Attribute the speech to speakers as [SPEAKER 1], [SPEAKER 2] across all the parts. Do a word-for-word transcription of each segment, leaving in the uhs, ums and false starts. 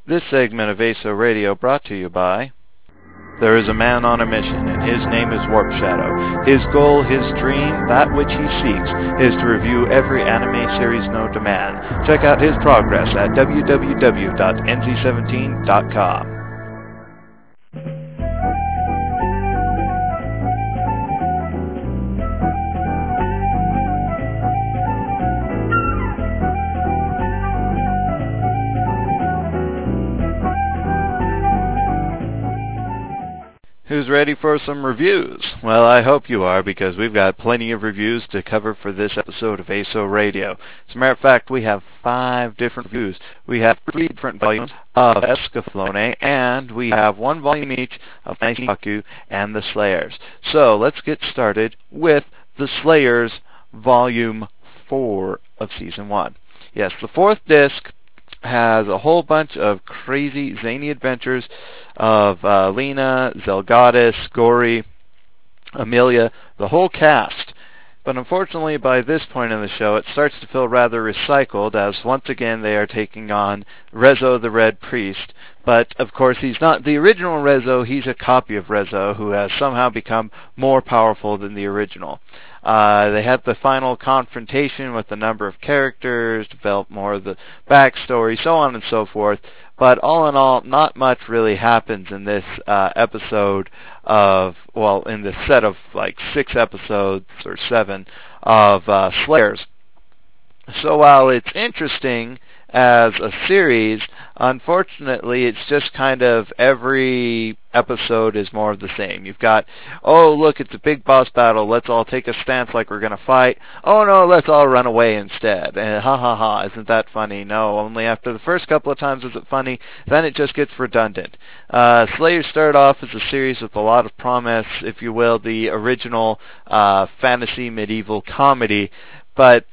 [SPEAKER 1] This segment of A S O Radio brought to you by... There is a man on a mission, and his name is Warp Shadow. His goal, his dream, that which he seeks, is to review every anime series known to man. Check out his progress at w w w dot n z seventeen dot com. Who's ready for some reviews? Well, I hope you are, because we've got plenty of reviews to cover for this episode of A S O Radio. As a matter of fact, we have five different reviews. We have three different volumes of Escaflowne, and we have one volume each of Kaku and the Slayers. So, let's get started with the Slayers, Volume four of Season one. Yes, the fourth disc has a whole bunch of crazy, zany adventures of uh, Lena, Zelgadis, Gory, Amelia, the whole cast. But unfortunately, by this point in the show, it starts to feel rather recycled, as once again they are taking on Rezo the Red Priest. But, of course, he's not the original Rezo, he's a copy of Rezo, who has somehow become more powerful than the original. Uh, they had the final confrontation with a number of characters, develop more of the backstory, so on and so forth. But all in all, not much really happens in this uh, episode of, well, in this set of like six episodes or seven of uh, Slayers. So while it's interesting as a series, unfortunately it's just kind of every episode is more of the same. You've got, oh look, it's a big boss battle, let's all take a stance like we're gonna fight. Oh no, let's all run away instead. And ha ha ha, isn't that funny? No, only after the first couple of times is it funny, then it just gets redundant. Uh, Slayers started off as a series with a lot of promise, if you will, the original uh, fantasy medieval comedy, but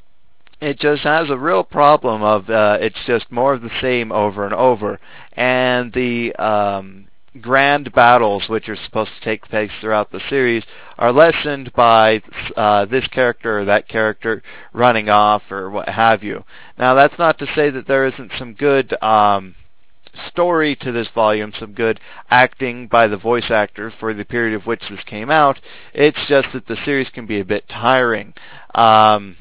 [SPEAKER 1] it just has a real problem of uh, it's just more of the same over and over. And the um, grand battles, which are supposed to take place throughout the series, are lessened by uh, this character or that character running off or what have you. Now, that's not to say that there isn't some good um, story to this volume, some good acting by the voice actors for the period of which this came out. It's just that the series can be a bit tiring. Um...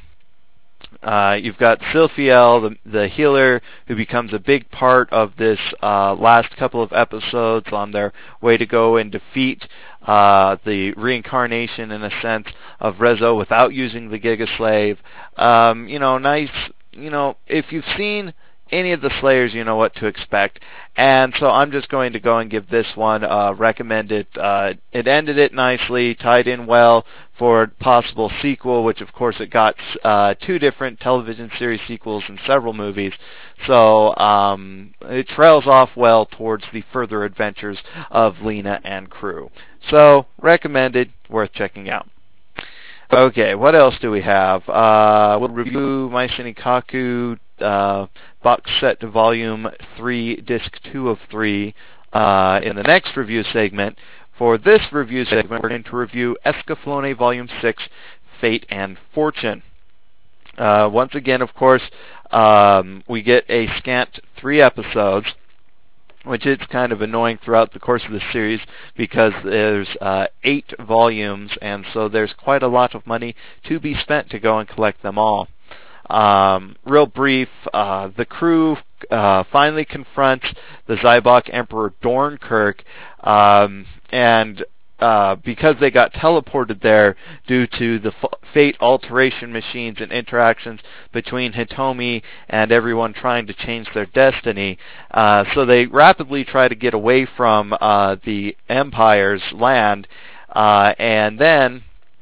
[SPEAKER 1] Uh, you've got Silphiel, the, the healer, who becomes a big part of this uh, last couple of episodes on their way to go and defeat uh, the reincarnation, in a sense, of Rezo without using the Giga Slave. Um, you know, nice, you know, if you've seen any of the Slayers, you know what to expect. And so I'm just going to go and give this one uh, recommended. Uh, it ended it nicely, tied in well for a possible sequel, which of course it got uh, two different television series sequels and several movies. So um, it trails off well towards the further adventures of Lena and crew. So recommended, worth checking out. Okay, what else do we have? Uh, we'll review Maisen Ikkoku uh, box set to volume three, disc two of three, uh, in the next review segment. For this review segment, we're going to review Escaflowne volume six, Fate and Fortune. Uh, once again, of course, um, we get a scant three episodes, which is kind of annoying throughout the course of the series because there's uh, eight volumes, and so there's quite a lot of money to be spent to go and collect them all. Um, real brief, uh, the crew uh, finally confronts the Zybok Emperor Dornkirk, um, and Uh, because they got teleported there due to the f- fate alteration machines and interactions between Hitomi and everyone trying to change their destiny. Uh, so they rapidly try to get away from uh, the Empire's land, uh, and then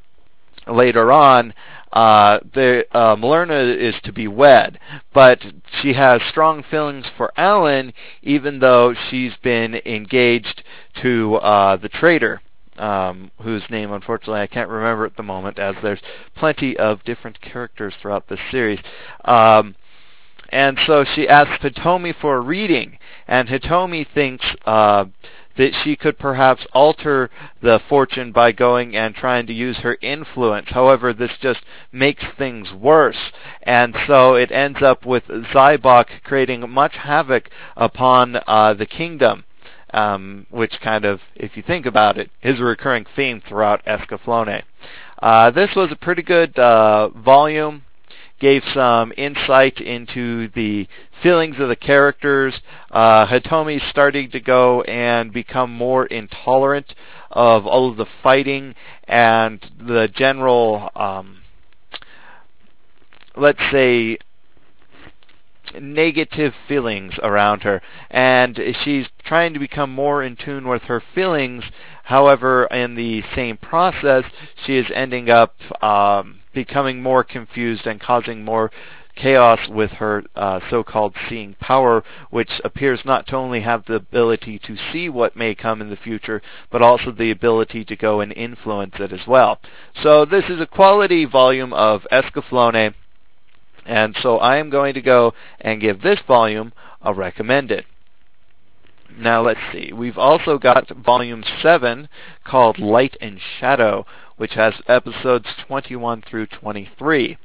[SPEAKER 1] later on, Uh, the, uh, Malerna is to be wed, but she has strong feelings for Alan, even though she's been engaged to uh, the traitor. Um, whose name, unfortunately, I can't remember at the moment, as there's plenty of different characters throughout this series. Um, and so she asks Hitomi for a reading, and Hitomi thinks uh, that she could perhaps alter the fortune by going and trying to use her influence. However, this just makes things worse, and so it ends up with Zybok creating much havoc upon uh, the kingdom. Um, which kind of, if you think about it, is a recurring theme throughout Escaflowne. Uh, this was a pretty good uh, volume, gave some insight into the feelings of the characters. Uh, Hitomi's starting to go and become more intolerant of all of the fighting and the general, um, let's say, negative feelings around her, and she's trying to become more in tune with her feelings. However, in the same process, she is ending up um, becoming more confused and causing more chaos with her uh, so-called seeing power, which appears not to only have the ability to see what may come in the future, but also the ability to go and influence it as well. So this is a quality volume of Escaflowne, and so I am going to go and give this volume a recommended. Now let's see. We've also got volume seven called Light and Shadow, which has episodes twenty-one through twenty-three.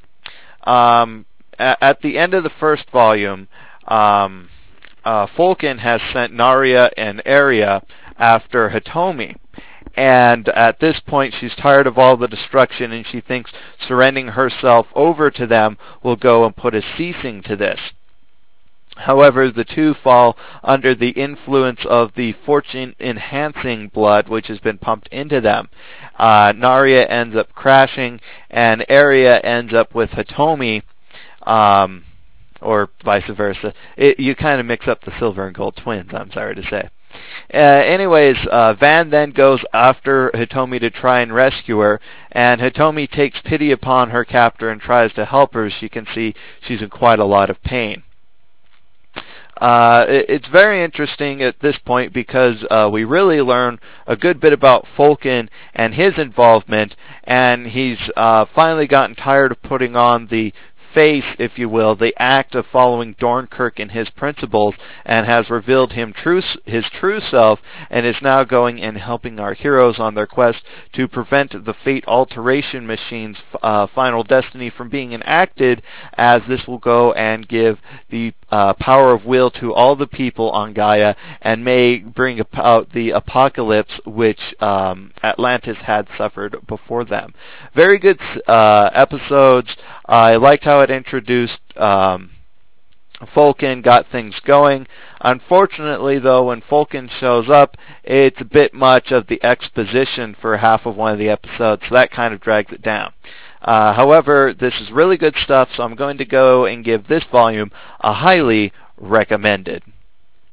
[SPEAKER 1] Um, at the end of the first volume, um, uh, Fulkin has sent Naria and Aria after Hitomi. And at this point, she's tired of all the destruction, and she thinks surrendering herself over to them will go and put a ceasing to this. However, the two fall under the influence of the fortune-enhancing blood which has been pumped into them. Uh, Naria ends up crashing, and Aria ends up with Hitomi, um, or vice versa. It, you kind of mix up the silver and gold twins, I'm sorry to say. Uh, anyways, uh, Van then goes after Hitomi to try and rescue her, and Hitomi takes pity upon her captor and tries to help her. As you can see, she's in quite a lot of pain. Uh, it, it's very interesting at this point because uh, we really learn a good bit about Fulkin and his involvement, and he's uh, finally gotten tired of putting on the face, if you will, the act of following Dornkirk and his principles, and has revealed him true, his true self, and is now going and helping our heroes on their quest to prevent the Fate Alteration Machine's uh, final destiny from being enacted, as this will go and give the uh, power of will to all the people on Gaia, and may bring about the apocalypse which um, Atlantis had suffered before them. Very good uh, episodes. I liked how it introduced um, Fulkin, got things going. Unfortunately, though, when Fulkin shows up, it's a bit much of the exposition for half of one of the episodes, so that kind of drags it down. Uh, however, this is really good stuff, so I'm going to go and give this volume a highly recommended.